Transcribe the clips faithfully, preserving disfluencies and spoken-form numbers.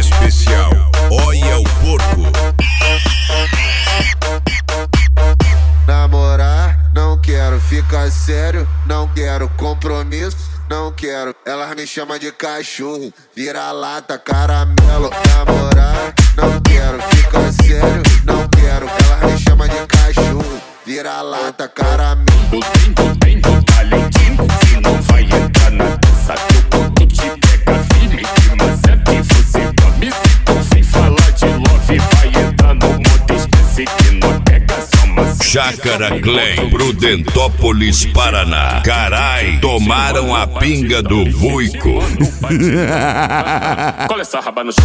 especial, olha o porco. Namorar, não quero. Ficar sério, não quero. Compromisso, não quero. Elas me chamam de cachorro, vira-lata, caramelo. Namorar, não quero. Ficar sério, não quero. Elas me chamam de cachorro, vira-lata, caramelo. Tu tem, tu tem, tu talentinho. Se não vai entrar na dança, teu corpo te pega firme. Que maceta e você come. Sem falar de love, vai entrar no mundo. Esquece que não pega só uma. Chácara Clem, Prudentópolis, Paraná. Carai, tomaram a pinga do Vuico. Cola essa raba no chão.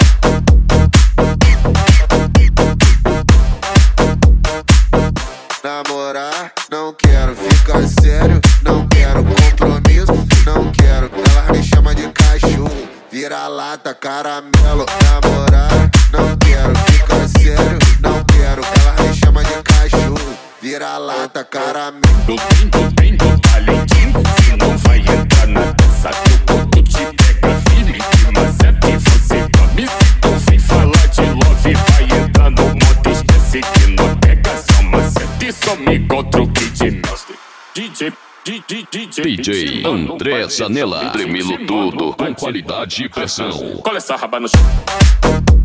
Namorar, não quero. Ficar sério, não quero. Compromisso, não quero. Elas me chamam de cachorro, vira-lata, caramelo. Namorar, não quero. Ficar sério, não quero. Elas me chamam de cachorro, vira-lata, caramelo. Tu tem, tu tem, tu talentinho. Se não vai entrar na dança, teu corpo te pega firme. Que maceta e você come. Sem falar de love, vai entrar no mundo. Esquece que não pega só maceta e some contra o Kid Mestre. D J, D J, D J, D J André Zanella, tremendo tudo com qualidade e pressão. Cola essa raba no chão.